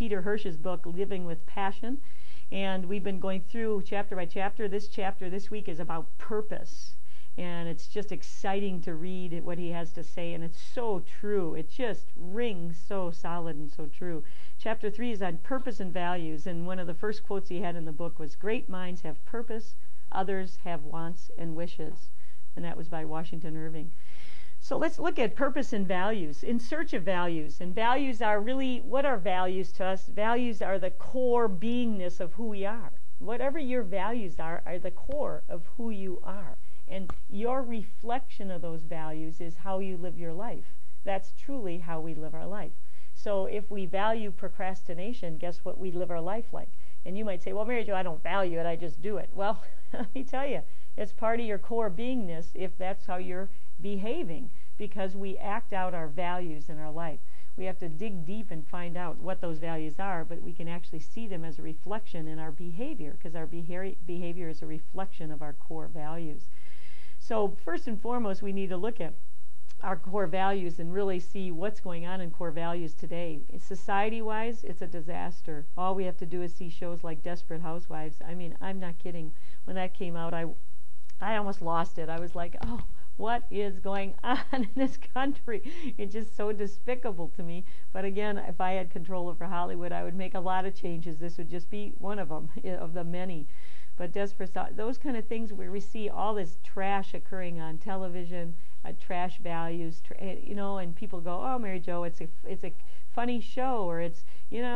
Peter Hirsch's book, Living with Passion. And we've been going through chapter by chapter. This chapter this week is about purpose. And it's just exciting to read what he has to say. And it's so true. It just rings so solid and so true. Chapter 3 is on purpose and values. And one of the first quotes he had in the book was, "Great minds have purpose, others have wants and wishes." And that was by Washington Irving. So let's look at purpose and values. In search of values. And values are really, what are values to us? Values are the core beingness of who we are. Whatever your values are the core of who you are. And your reflection of those values is how you live your life. That's truly how we live our life. So if we value procrastination, guess what we live our life like? And you might say, well, Mary Jo, I don't value it, I just do it. Well, let me tell you, it's part of your core beingness if that's how you're behaving, because we act out our values in our life. We have to dig deep and find out what those values are, but we can actually see them as a reflection in our behavior, because our behavior is a reflection of our core values. So first and foremost, we need to look at our core values and really see what's going on in core values today. Society-wise, it's a disaster. All we have to do is see shows like Desperate Housewives. I mean, I'm not kidding. When that came out, I almost lost it. I was like, oh, what is going on in this country? It's just so despicable to me. But again, if I had control over Hollywood, I would make a lot of changes. This would just be one of them, of the many. But Desperate, those kind of things where we see all this trash occurring on television, trash values, and people go, "Oh, Mary Jo, it's a funny show," or it's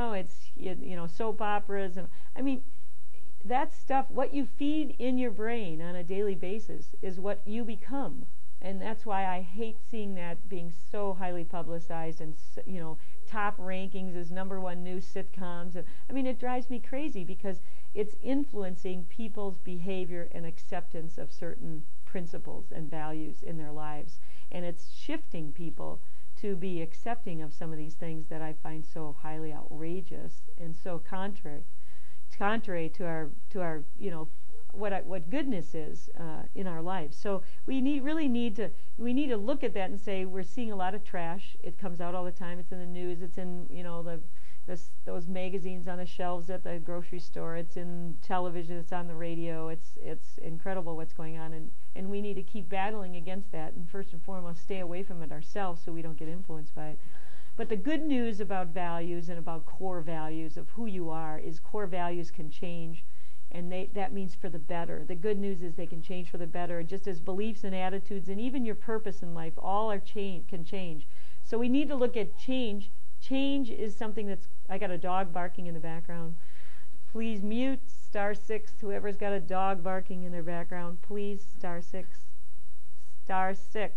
soap operas, and I mean, that stuff. What you feed in your brain on a daily basis is what you become, and that's why I hate seeing that being so highly publicized and top rankings as #1 news sitcoms. I mean, it drives me crazy because it's influencing people's behavior and acceptance of certain principles and values in their lives. And it's shifting people to be accepting of some of these things that I find so highly outrageous and so contrary to our what goodness is in our lives. So we need to look at that and say, we're seeing a lot of trash. It comes out all the time. It's in the news. It's in those magazines on the shelves at the grocery store. It's in television. It's on the radio. It's incredible what's going on, and we need to keep battling against that. And first and foremost, stay away from it ourselves so we don't get influenced by it. But the good news about values and about core values of who you are is core values can change, and that means for the better. The good news is they can change for the better, just as beliefs and attitudes and even your purpose in life all can change. So we need to look at change. Change is something that's... I got a dog barking in the background. Please mute *6. Whoever's got a dog barking in their background, please *6. *6.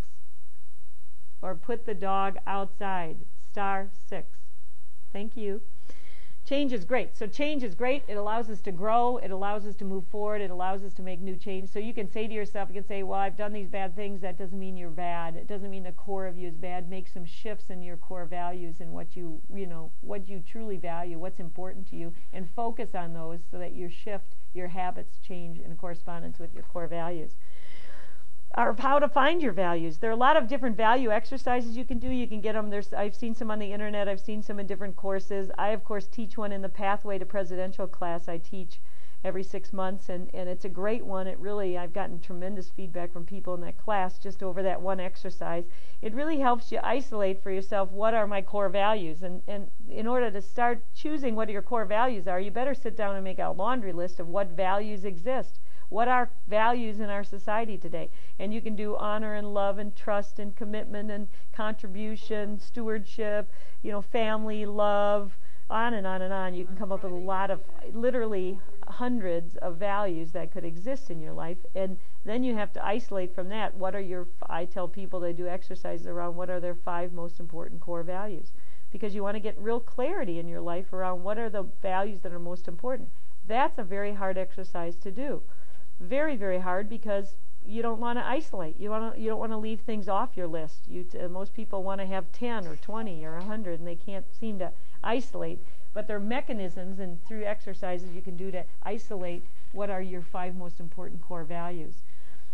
Or put the dog outside. *6. Thank you. Change is great. So change is great. It allows us to grow. It allows us to move forward. It allows us to make new change. So you can say to yourself, you can say, well, I've done these bad things. That doesn't mean you're bad. It doesn't mean the core of you is bad. Make some shifts in your core values and what you truly value, what's important to you, and focus on those so that your habits change in correspondence with your core values. Or how to find your values. There are a lot of different value exercises you can do. You can get them. I've seen some on the internet. I've seen some in different courses. I, of course, teach one in the Pathway to Presidential class I teach every 6 months, and it's a great one. I've gotten tremendous feedback from people in that class just over that one exercise. It really helps you isolate for yourself what are my core values. And in order to start choosing what your core values are, you better sit down and make a laundry list of what values exist. What are values in our society today? And you can do honor and love and trust and commitment and contribution, stewardship, family, love, on and on and on. You can come up with a lot of, literally hundreds of values that could exist in your life. And then you have to isolate from that. I tell people they do exercises around what are their 5 most important core values. Because you want to get real clarity in your life around what are the values that are most important. That's a very hard exercise to do. Very, very hard, because you don't want to isolate. You don't want to leave things off your list. Most people want to have 10 or 20 or 100, and they can't seem to isolate. But there are mechanisms, and through exercises you can do to isolate what are your 5 most important core values.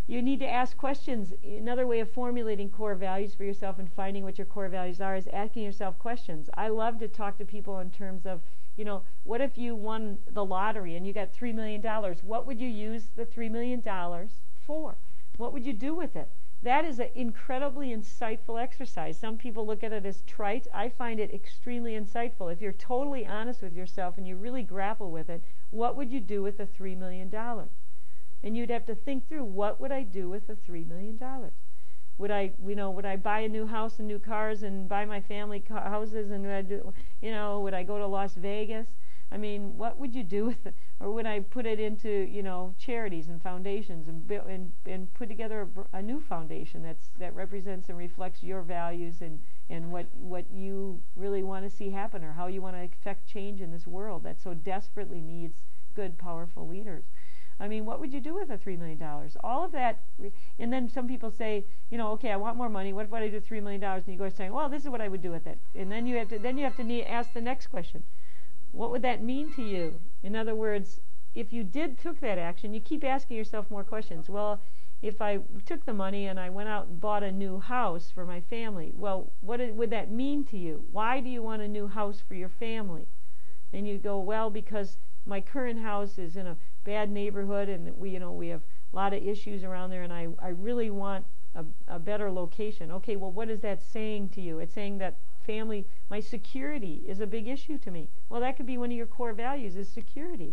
You need to ask questions. Another way of formulating core values for yourself and finding what your core values are is asking yourself questions. I love to talk to people in terms of, what if you won the lottery and you got $3 million? What would you use the $3 million for? What would you do with it? That is an incredibly insightful exercise. Some people look at it as trite. I find it extremely insightful. If you're totally honest with yourself and you really grapple with it, what would you do with the $3 million? And you'd have to think through, what would I do with the $3 million? Would I buy a new house and new cars and buy my family houses, and would I go to Las Vegas? I mean, what would you do with it? Or would I put it into, charities and foundations and put together a new foundation that represents and reflects your values and what you really want to see happen, or how you want to affect change in this world that so desperately needs good, powerful leaders? I mean, what would you do with the $3 million? All of that, and then some people say, okay, I want more money. What if I do $3 million? And you go saying, well, this is what I would do with it. And then you have to ask the next question. What would that mean to you? In other words, if you took that action, you keep asking yourself more questions. Well, if I took the money and I went out and bought a new house for my family, well, what would that mean to you? Why do you want a new house for your family? And you go, well, because my current house is in a bad neighborhood, and we have a lot of issues around there, and I really want a better location. Okay, well, what is that saying to you? It's saying that family, my security is a big issue to me. Well, that could be one of your core values, is security.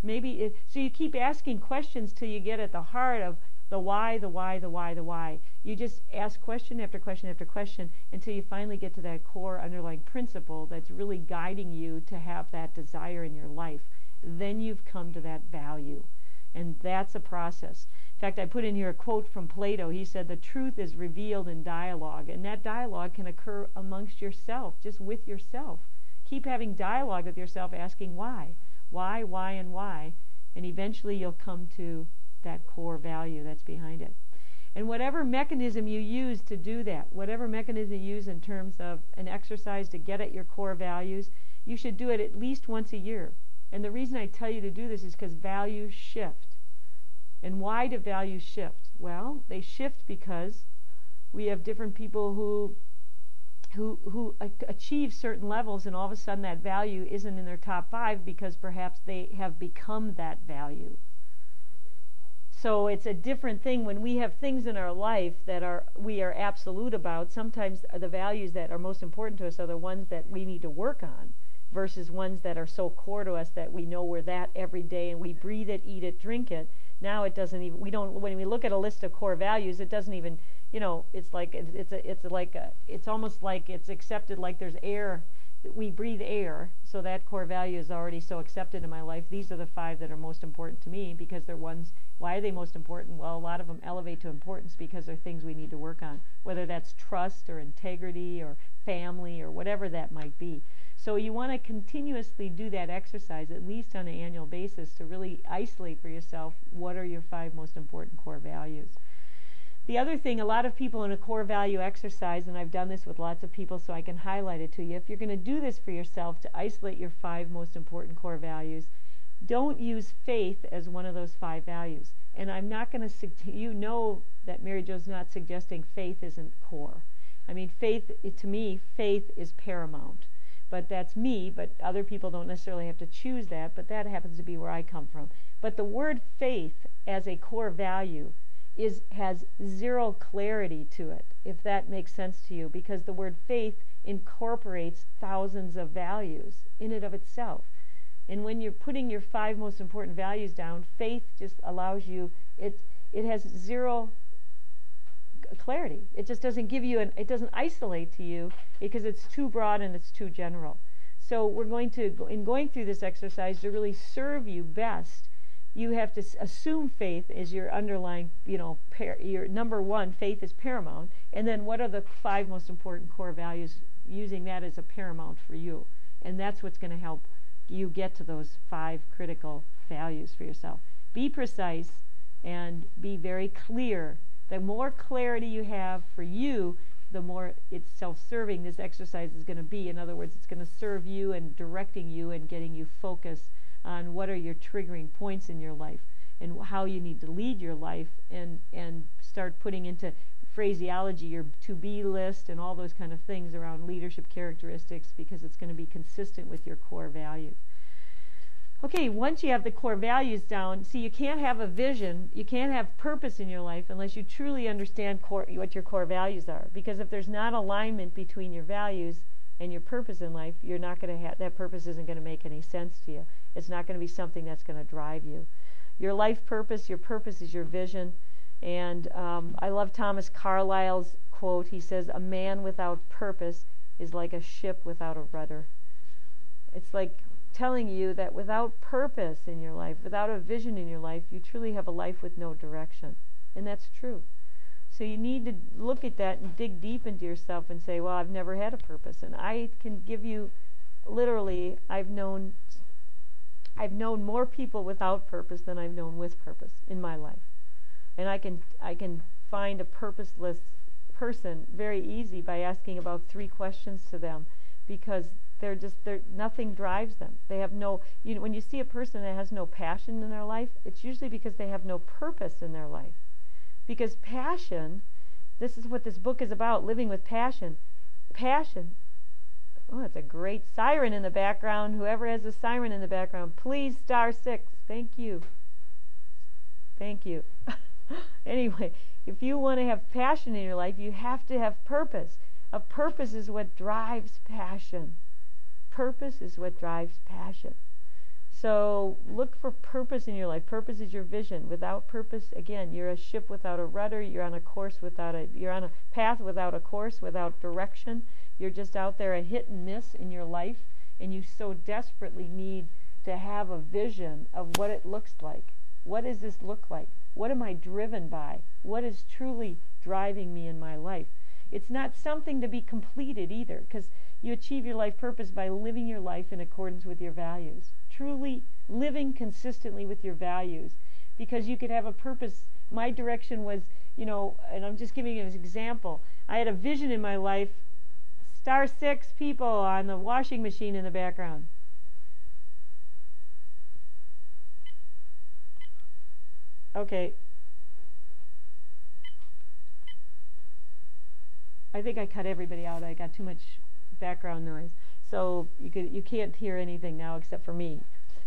So you keep asking questions till you get at the heart of the why, the why, the why, the why. You just ask question after question after question until you finally get to that core underlying principle that's really guiding you to have that desire in your life. Then you've come to that value. And that's a process. In fact, I put in here a quote from Plato. He said, the truth is revealed in dialogue. And that dialogue can occur amongst yourself, just with yourself. Keep having dialogue with yourself, asking why, and why. And eventually you'll come to that core value that's behind it. And whatever mechanism you use to do that, whatever mechanism you use in terms of an exercise to get at your core values, you should do it at least once a year. And the reason I tell you to do this is because values shift. And why do values shift? Well, they shift because we have different people who achieve certain levels, and all of a sudden that value isn't in their top 5 because perhaps they have become that value. So it's a different thing when we have things in our life that we are absolute about. Sometimes the values that are most important to us are the ones that we need to work on, versus ones that are so core to us that we know we're that every day and we breathe it, eat it, drink it. Now it doesn't even, when we look at a list of core values, it doesn't even, it's almost like it's accepted, like there's air. We breathe air, so that core value is already so accepted in my life. These are the 5 that are most important to me because they're ones. Why are they most important? Well, a lot of them elevate to importance because they're things we need to work on, whether that's trust or integrity or family or whatever that might be. So you want to continuously do that exercise, at least on an annual basis, to really isolate for yourself what are your 5 most important core values. The other thing, a lot of people in a core value exercise, and I've done this with lots of people so I can highlight it to you, if you're going to do this for yourself to isolate your 5 most important core values, don't use faith as one of those 5 values. And I'm not going to, that Mary Jo's not suggesting faith isn't core. I mean, to me, faith is paramount. But that's me, but other people don't necessarily have to choose that, but that happens to be where I come from. But the word faith as a core value has zero clarity to it, if that makes sense to you, because the word faith incorporates thousands of values in and of itself. And when you're putting your 5 most important values down, faith just allows you, it has zero clarity. It just doesn't give you it doesn't isolate to you because it's too broad and it's too general. So we're going to, in going through this exercise, to really serve you best, you have to assume faith is your underlying, your number 1, faith is paramount, and then what are the 5 most important core values, using that as a paramount for you. And that's what's going to help you get to those 5 critical values for yourself. Be precise and be very clear. The more clarity you have for you, the more it's self-serving this exercise is going to be. In other words, it's going to serve you and directing you and getting you focused on what are your triggering points in your life. and how you need to lead your life, and start putting into phraseology your to-be list and all those kind of things around leadership characteristics, because it's going to be consistent with your core values. Okay, once you have the core values down, see, you can't have a vision, you can't have purpose in your life unless you truly understand what your core values are. Because if there's not alignment between your values and your purpose in life, you're not going to have, that purpose isn't going to make any sense to you. It's not going to be something that's going to drive you. Your life purpose, your purpose is your vision. And I love Thomas Carlyle's quote. He says, "A man without purpose is like a ship without a rudder." It's like telling you that without purpose in your life, without a vision in your life, you truly have a life with no direction. And that's true. So you need to look at that and dig deep into yourself and say, well, I've never had a purpose. And I can give you, literally, I've known more people without purpose than I've known with purpose in my life. And I can find a purposeless person very easy by asking about 3 questions to them, because nothing drives them. They have no, when you see a person that has no passion in their life, it's usually because they have no purpose in their life. Because passion, this is what this book is about, living with passion. Passion, oh, it's a great siren in the background. Whoever has a siren in the background, please *6. Thank you. Thank you. Anyway, if you want to have passion in your life, you have to have purpose. A purpose is what drives passion. Purpose is what drives passion. So look for purpose in your life. Purpose is your vision. Without purpose, again, you're a ship without a rudder. You're on a path without a course, without direction. You're just out there, a hit and miss in your life, and you so desperately need to have a vision of what it looks like. What does this look like? What am I driven by? What is truly driving me in my life? It's not something to be completed either, because you achieve your life purpose by living your life in accordance with your values. Truly living consistently with your values. Because you could have a purpose. My direction was, and I'm just giving you an example. I had a vision in my life. *6 people on the washing machine in the background. Okay. I think I cut everybody out. I got too much background noise. So you can't hear anything now except for me.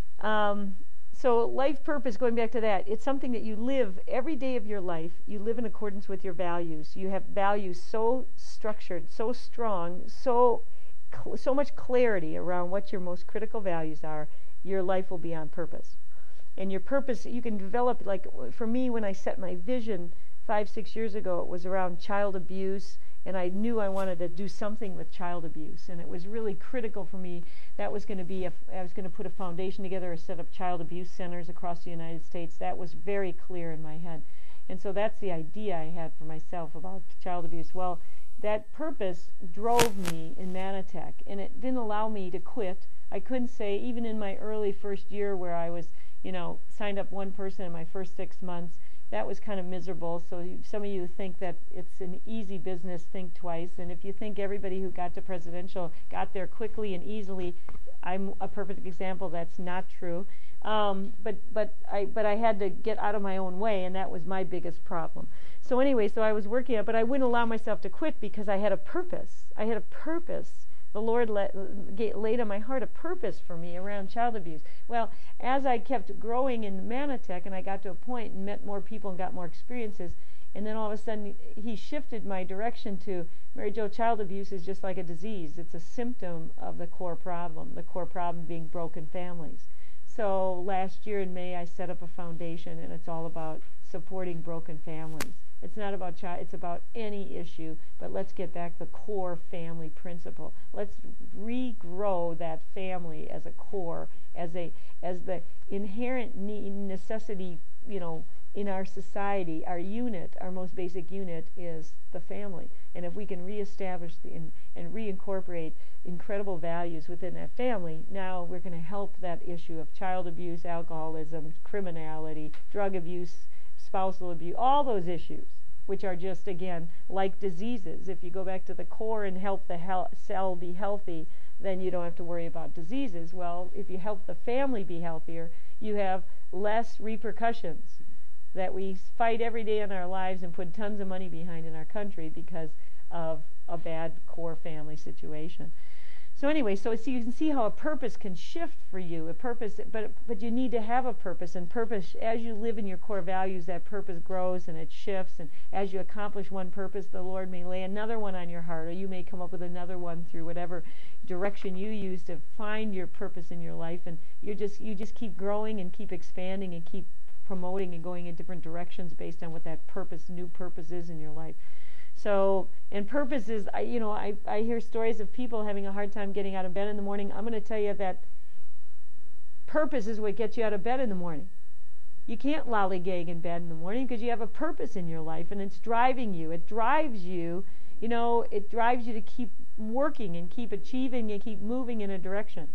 So life purpose, going back to that, it's something that you live every day of your life. You live in accordance with your values. You have values so structured, so strong, so much clarity around what your most critical values are. Your life will be on purpose. And your purpose, you can develop, like for me, when I set my vision 5-6 years ago, it was around child abuse, and I knew I wanted to do something with child abuse, and it was really critical for me. That was going to be, I was going to put a foundation together or set up child abuse centers across the United States. That was very clear in my head. And so that's the idea I had for myself about child abuse. Well, that purpose drove me in Manatech, and it didn't allow me to quit. I couldn't say, even in my early first year where I was, signed up one person in my first 6 months, that was kind of miserable. So some of you think that it's an easy business, think twice. And if you think everybody who got to presidential got there quickly and easily, I'm a perfect example. That's not true. But I had to get out of my own way, and that was my biggest problem. So anyway, so I was working it, but I wouldn't allow myself to quit because I had a purpose. I had a purpose. The Lord laid on my heart a purpose for me around child abuse. Well, as I kept growing in Manatech, and I got to a point and met more people and got more experiences, and then all of a sudden He shifted my direction to, Mary Jo, child abuse is just like a disease. It's a symptom of the core problem being broken families. So last year in May, I set up a foundation, and it's all about supporting broken families. It's not about child, it's about any issue, but let's get back the core family principle. Let's regrow that family as a core, as the inherent necessity, in our society. Our unit, our most basic unit, is the family. And if we can reestablish and reincorporate incredible values within that family, now we're going to help that issue of child abuse, alcoholism, criminality, drug abuse, spousal abuse, all those issues, which are just, again, like diseases. If you go back to the core and help the cell be healthy, then you don't have to worry about diseases. Well, if you help the family be healthier, you have less repercussions that we fight every day in our lives and put tons of money behind in our country because of a bad core family situation. So anyway, so you can see how a purpose can shift for you. A purpose, but you need to have a purpose. And purpose, as you live in your core values, that purpose grows and it shifts. And as you accomplish one purpose, the Lord may lay another one on your heart, or you may come up with another one through whatever direction you use to find your purpose in your life. And you just keep growing and keep expanding and keep promoting and going in different directions based on what that purpose, new purpose is in your life. So, and purpose is, I hear stories of people having a hard time getting out of bed in the morning. I'm going to tell you that purpose is what gets you out of bed in the morning. You can't lollygag in bed in the morning because you have a purpose in your life and it's driving you. It drives you, it drives you to keep working and keep achieving and keep moving in a direction.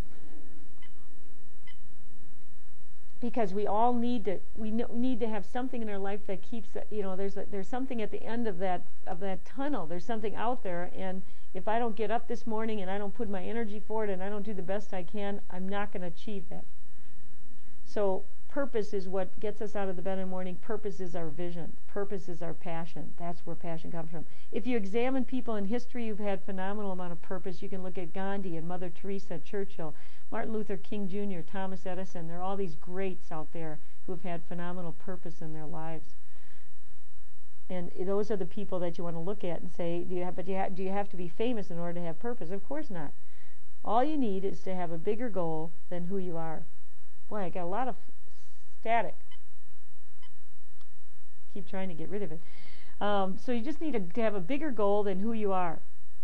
Because we all need to have something in our life that keeps, there's something at the end of that tunnel. There's something out there, and if I don't get up this morning and I don't put my energy for it and I don't do the best I can, I'm not going to achieve that. So purpose is what gets us out of the bed in the morning. Purpose is our vision. Purpose is our passion. That's where passion comes from. If you examine people in history who've had phenomenal amount of purpose, you can look at Gandhi and Mother Teresa, Churchill, Martin Luther King Jr., Thomas Edison. There are all these greats out there who have had phenomenal purpose in their lives. And those are the people that you want to look at and say, do you have to be famous in order to have purpose? Of course not. All you need is to have a bigger goal than who you are. Boy, I got a lot of static. Keep trying to get rid of it. So you just need to have a bigger goal than who you are.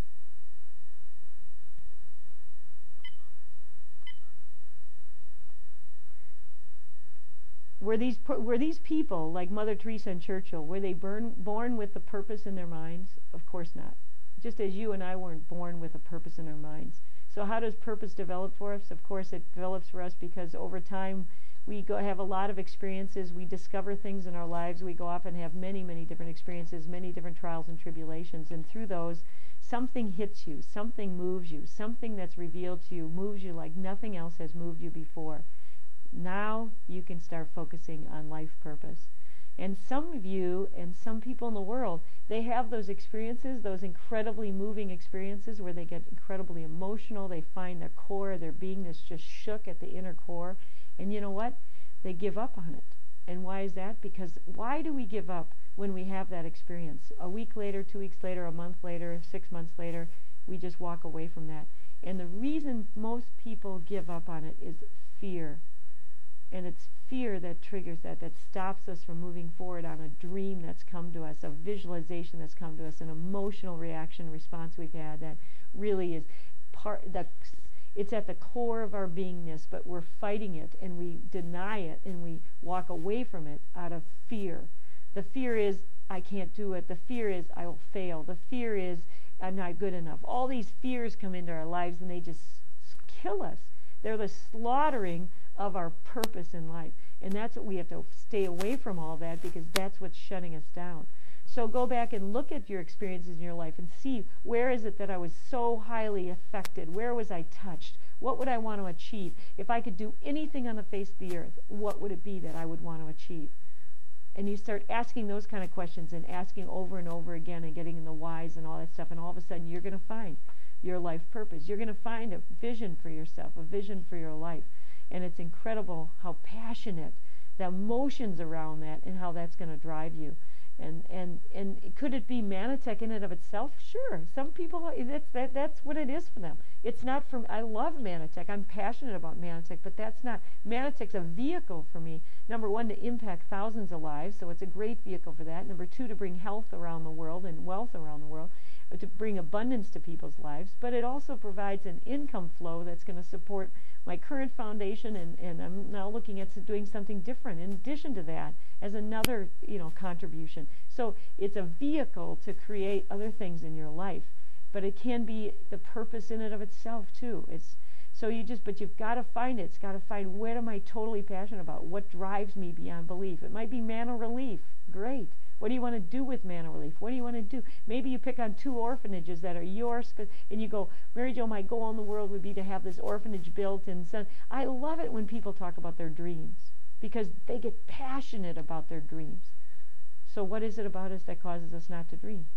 Were these people like Mother Teresa and Churchill, were they born with the purpose in their minds? Of course not. Just as you and I weren't born with a purpose in our minds. So how does purpose develop for us? Of course it develops for us because over time we have a lot of experiences. We discover things in our lives. We go off and have many, many different experiences, many different trials and tribulations. And through those, something hits you, something moves you, something that's revealed to you moves you like nothing else has moved you before. Now you can start focusing on life purpose. And some of you and some people in the world, they have those experiences, those incredibly moving experiences where they get incredibly emotional. They find their core, their beingness just shook at the inner core. And you know what? They give up on it. And why is that? Because why do we give up when we have that experience? A week later, 2 weeks later, a month later, 6 months later, we just walk away from that. And the reason most people give up on it is fear. And it's fear that triggers that stops us from moving forward on a dream that's come to us, a visualization that's come to us, an emotional reaction response we've had that really is it's at the core of our beingness, but we're fighting it and we deny it and we walk away from it out of fear. The fear is, I can't do it. The fear is, I will fail. The fear is, I'm not good enough. All these fears come into our lives and they just kill us. They're the slaughtering of our purpose in life. And that's what we have to stay away from, all that, because that's what's shutting us down. So go back and look at your experiences in your life and see, where is it that I was so highly affected? Where was I touched? What would I want to achieve? If I could do anything on the face of the earth, what would it be that I would want to achieve? And you start asking those kind of questions and asking over and over again and getting in the whys and all that stuff, and all of a sudden you're going to find your life purpose. You're going to find a vision for yourself, a vision for your life. And it's incredible how passionate, the emotions around that, and how that's going to drive you. And could it be Mannatech in and of itself? Sure. Some people, that's what it is for them. It's not for me. I love Mannatech. I'm passionate about Mannatech, but that's not. Mannatech's a vehicle for me. Number one, to impact thousands of lives, so it's a great vehicle for that. Number two, to bring health around the world and wealth around the world, to bring abundance to people's lives. But it also provides an income flow that's going to support my current foundation, and I'm now looking at doing something different in addition to that as another, contribution. So it's a vehicle to create other things in your life, but it can be the purpose in and of itself too. But you've got to find it. It's got to find, what am I totally passionate about? What drives me beyond belief? It might be mana relief. Great. What do you want to do with Manna Relief? What do you want to do? Maybe you pick on 2 orphanages that are yours, and you go, Mary Jo, my goal in the world would be to have this orphanage built. And so I love it when people talk about their dreams, because they get passionate about their dreams. So what is it about us that causes us not to dream?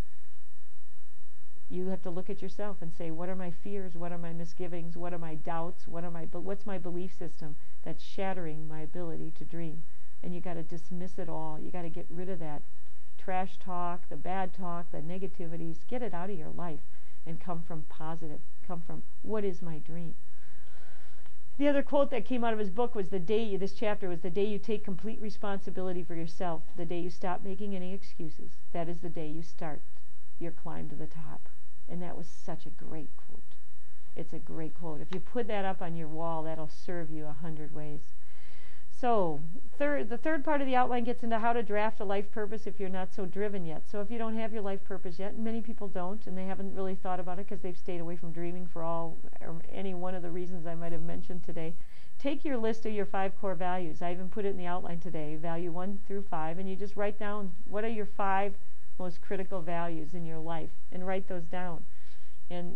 You have to look at yourself and say, what are my fears? What are my misgivings? What are my doubts? What's my belief system that's shattering my ability to dream? And you got to dismiss it all. You got to get rid of that trash talk, the bad talk, the negativities. Get it out of your life and come from positive. Come from, what is my dream? The other quote that came out of his book was, this chapter was, the day you take complete responsibility for yourself, the day you stop making any excuses, that is the day you start your climb to the top. And that was such a great quote. It's a great quote. If you put that up on your wall, that'll serve you 100 ways. So, the third part of the outline gets into how to draft a life purpose if you're not so driven yet. So if you don't have your life purpose yet, and many people don't, and they haven't really thought about it because they've stayed away from dreaming for any one of the reasons I might have mentioned today, take your list of your 5 core values. I even put it in the outline today, value 1 through 5, and you just write down what are your 5 most critical values in your life, and write those down. And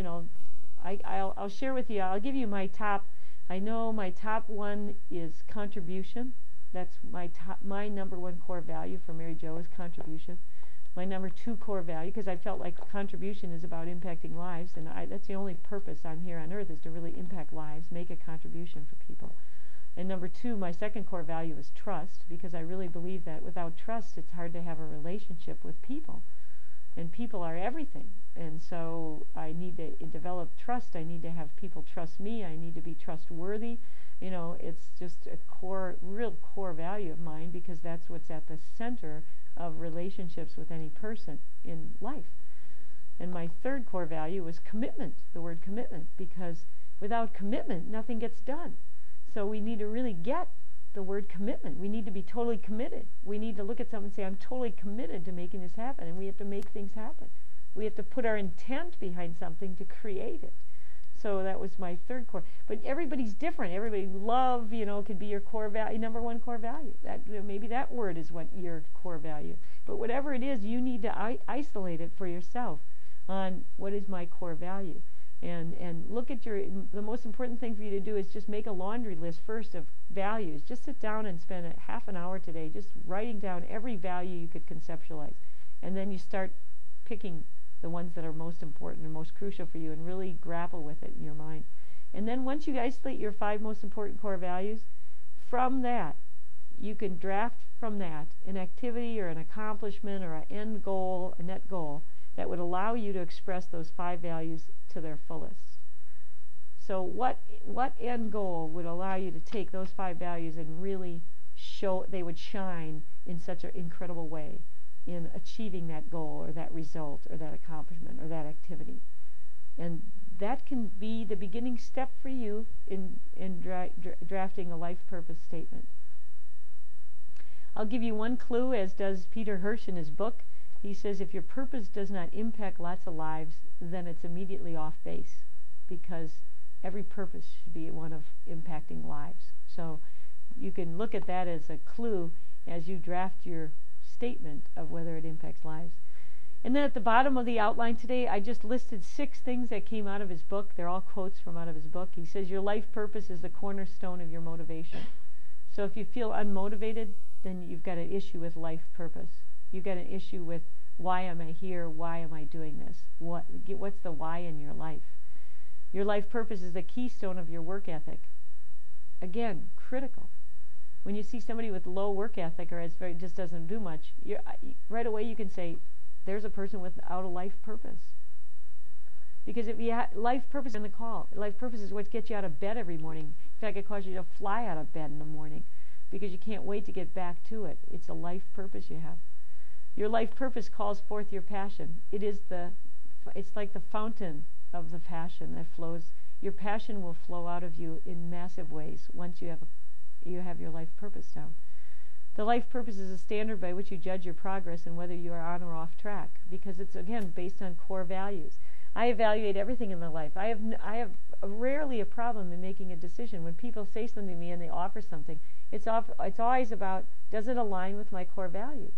I'll share with you. I'll give you my top. I know my top 1 is contribution. That's my number 1 core value for Mary Jo is contribution. My number 2 core value, because I felt like contribution is about impacting lives, and that's the only purpose I'm here on earth, is to really impact lives, make a contribution for people. And number 2, my second core value is trust, because I really believe that without trust, it's hard to have a relationship with people. And people are everything. And so I need to develop trust. I need to have people trust me. I need to be trustworthy. It's just a real core value of mine, because that's what's at the center of relationships with any person in life. And my third core value is commitment, the word commitment, because without commitment, nothing gets done. So we need to really get the word commitment. We need to be totally committed. We need to look at something and say, I'm totally committed to making this happen, and we have to make things happen. We have to put our intent behind something to create it. So that was my third core. But everybody's different. Everybody, love, could be your core value, number 1 core value. Maybe that word is what your core value. But whatever it is, you need to isolate it for yourself on what is my core value. And look at the most important thing for you to do is just make a laundry list first of values. Just sit down and spend half an hour today just writing down every value you could conceptualize. And then you start picking the ones that are most important and most crucial for you, and really grapple with it in your mind. And then once you isolate your 5 most important core values, from that, you can draft from that an activity or an accomplishment or an end goal, a net goal, that would allow you to express those 5 values to their fullest. So what end goal would allow you to take those 5 values and really show they would shine in such an incredible way in achieving that goal or that result or that accomplishment or that activity? And that can be the beginning step for you in drafting a life purpose statement. I'll give you one clue, as does Peter Hirsch in his book. He says if your purpose does not impact lots of lives, then it's immediately off base, because every purpose should be one of impacting lives. So you can look at that as a clue as you draft your statement of whether it impacts lives. And then at the bottom of the outline today, I just listed 6 things that came out of his book. They're all quotes from out of his book. He says your life purpose is the cornerstone of your motivation. So if you feel unmotivated, then you've got an issue with life purpose. You've got an issue with, why am I here? Why am I doing this? What's the why in your life? Your life purpose is the keystone of your work ethic. Again, critical. When you see somebody with low work ethic, or just doesn't do much, right away you can say, there's a person without a life purpose. Because if you life purpose in the call, life purpose is what gets you out of bed every morning. In fact, it causes you to fly out of bed in the morning, because you can't wait to get back to it. It's a life purpose you have. Your life purpose calls forth your passion. It's like the fountain of the passion that flows. Your passion will flow out of you in massive ways once you have your life purpose down. The life purpose is a standard by which you judge your progress and whether you are on or off track, because it's, again, based on core values. I evaluate everything in my life. I have rarely a problem in making a decision. When people say something to me and they offer something, it's always about, does it align with my core values?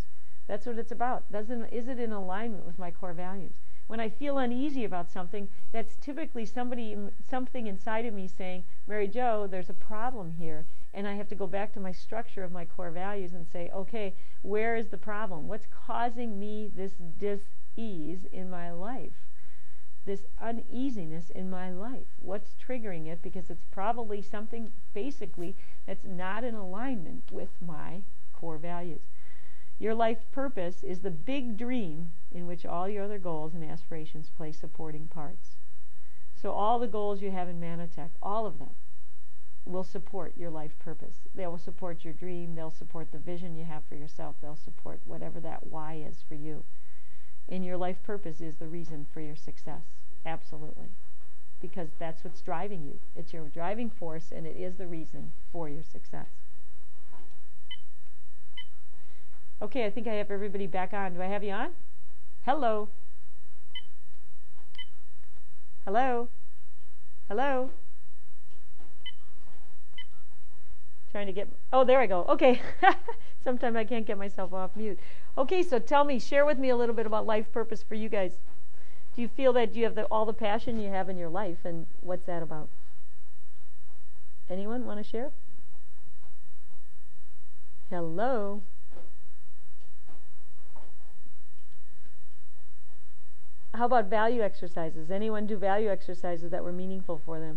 That's what it's about. Is it in alignment with my core values? When I feel uneasy about something, that's typically something inside of me saying, Mary Jo, there's a problem here. And I have to go back to my structure of my core values and say, okay, where is the problem? What's causing me this dis-ease in my life? This uneasiness in my life? What's triggering it? Because it's probably something basically that's not in alignment with my core values. Your life purpose is the big dream in which all your other goals and aspirations play supporting parts. So all the goals you have in Manatech, all of them, will support your life purpose. They will support your dream. They'll support the vision you have for yourself. They'll support whatever that why is for you. And your life purpose is the reason for your success. Absolutely. Because that's what's driving you. It's your driving force, and it is the reason for your success. Okay, I think I have everybody back on. Do I have you on? Hello? Hello? Hello? Trying to get... Oh, there I go. Okay. Sometimes I can't get myself off mute. Okay, so tell me, share with me a little bit about life purpose for you guys. Do you feel that you have all the passion you have in your life, and what's that about? Anyone want to share? Hello? How about value exercises? Anyone do value exercises that were meaningful for them?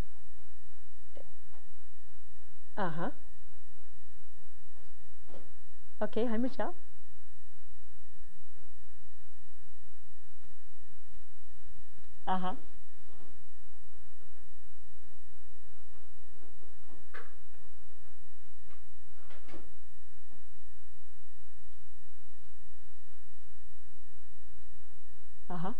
Uh-huh. Okay, hi Michelle. Uh-huh. Uh-huh.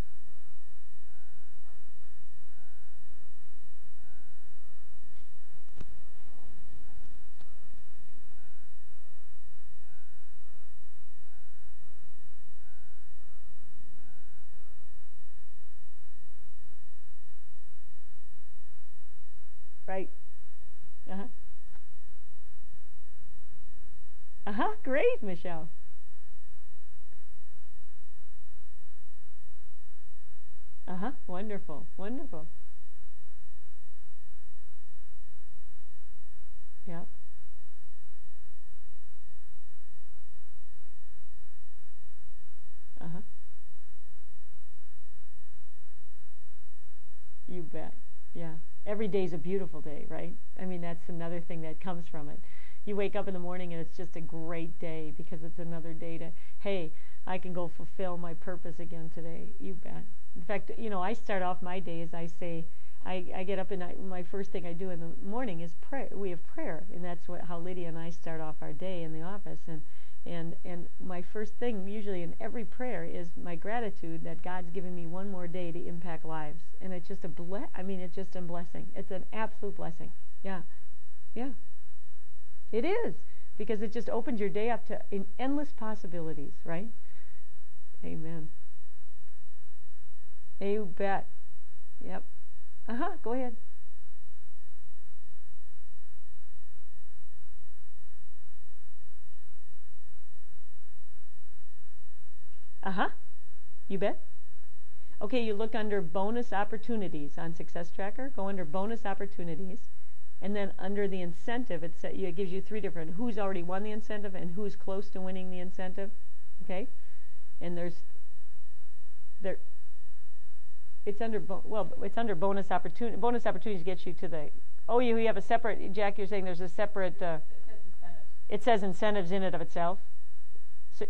Right. Uh-huh. Uh-huh. Great, Michelle. Uh-huh. Wonderful. Wonderful. Yeah. Uh-huh. You bet. Yeah. Every day's a beautiful day, right? I mean, that's another thing that comes from it. You wake up in the morning and it's just a great day because it's another day to, hey, I can go fulfill my purpose again today. You bet. In fact, I start off my day as I say, I get up and my first thing I do in the morning is pray. We have prayer, and that's how Lydia and I start off our day in the office. And my first thing usually in every prayer is my gratitude that God's given me one more day to impact lives. And it's just it's just a blessing. It's an absolute blessing. Yeah. Yeah. It is. Because it just opens your day up to endless possibilities, right? Amen. You bet. Yep. Uh-huh. Go ahead. Uh-huh. You bet. Okay, you look under bonus opportunities on Success Tracker. Go under bonus opportunities. And then under the incentive, it gives you three different, who's already won the incentive and who's close to winning the incentive. Okay? And it's under bonus opportunity. Bonus opportunities gets you to the, you have a separate, Jack, you're saying there's a separate, it says incentives in it of itself. So,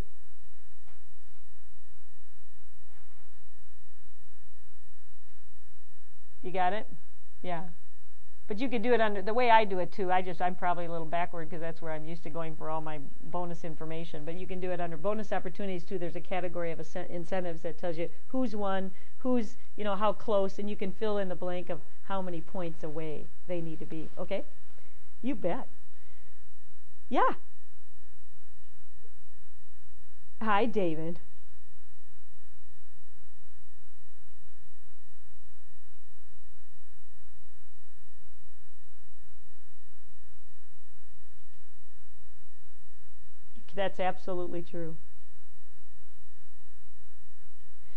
you got it? Yeah. But you could do it under, the way I do it too, I'm probably a little backward because that's where I'm used to going for all my bonus information. But you can do it under bonus opportunities too. There's a category of incentives that tells you who's won, who's, how close, and you can fill in the blank of how many points away they need to be. Okay? You bet. Yeah. Hi, David. That's absolutely true.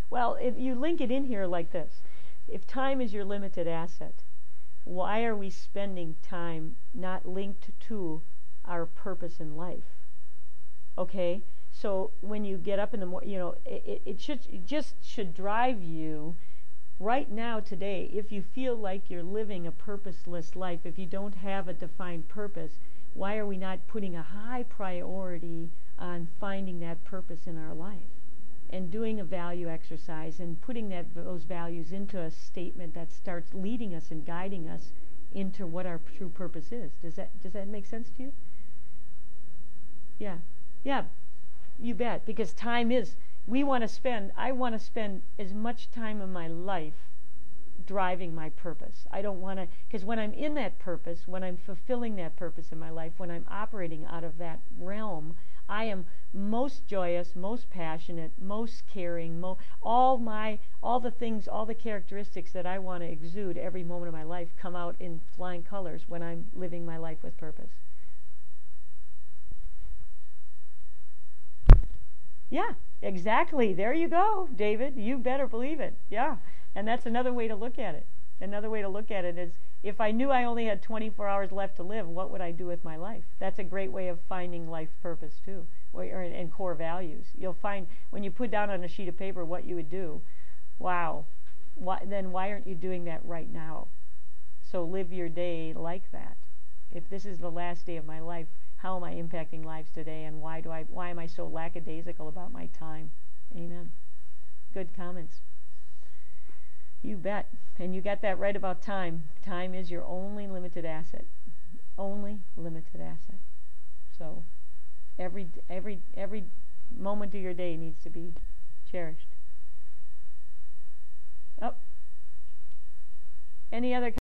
Well, if you link it in here like this. If time is your limited asset, why are we spending time not linked to our purpose in life? Okay? So when you get up in the morning, it should drive you right now, today. If you feel like you're living a purposeless life, if you don't have a defined purpose, why are we not putting a high priority on finding that purpose in our life and doing a value exercise and putting those values into a statement that starts leading us and guiding us into what our true purpose is? Does that make sense to you? Yeah, you bet. Because time is, I want to spend as much time in my life driving my purpose. I don't want to, because when I'm in that purpose, when I'm fulfilling that purpose in my life, when I'm operating out of that realm, I am most joyous, most passionate, most caring, all the things, all the characteristics that I want to exude every moment of my life come out in flying colors when I'm living my life with purpose. Yeah, exactly. There you go, David. You better believe it. Yeah. And that's another way to look at it. Another way to look at it is, if I knew I only had 24 hours left to live, what would I do with my life? That's a great way of finding life purpose too, and core values. You'll find when you put down on a sheet of paper what you would do. Wow. Then why aren't you doing that right now? So live your day like that. If this is the last day of my life, how am I impacting lives today, and why am I so lackadaisical about my time? Amen. Good comments. You bet. And you got that right about time. Time is your only limited asset. Only limited asset. So every moment of your day needs to be cherished. Oh. Any other